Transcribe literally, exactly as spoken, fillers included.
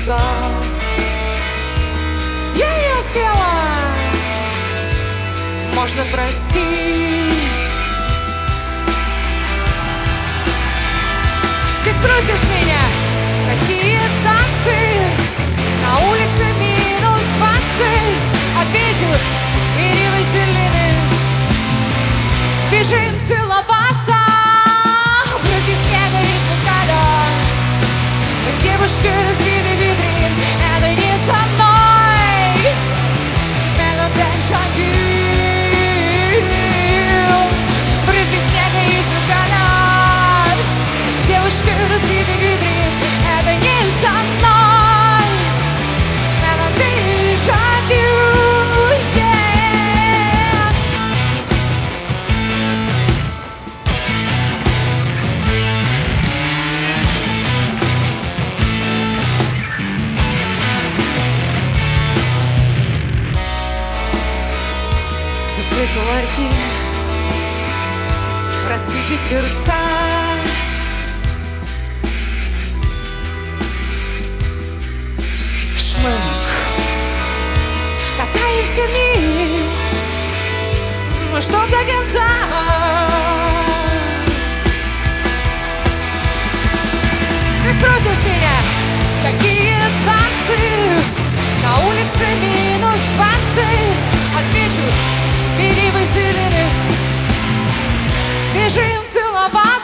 звезда. Я не успела, можно простить. Ты струсишь меня, какие танцы, на улице минус двадцать. Отвечу, перьевой зелены, бежим целоваться. Брызги снега из вулканов, девушки разбили витрин. Это не со мной, это дежавю. Брызги снега из вулканов, девушки разбили витрин. Это не со мной, это дежавю. Закрыты ларьки, разбиты сердца. Шмык, катаемся вниз, ну что до конца. Ты спросишь меня, какие танцы, на улице минус двадцать. Отвечу, перьевой зелены, бежим целоваться.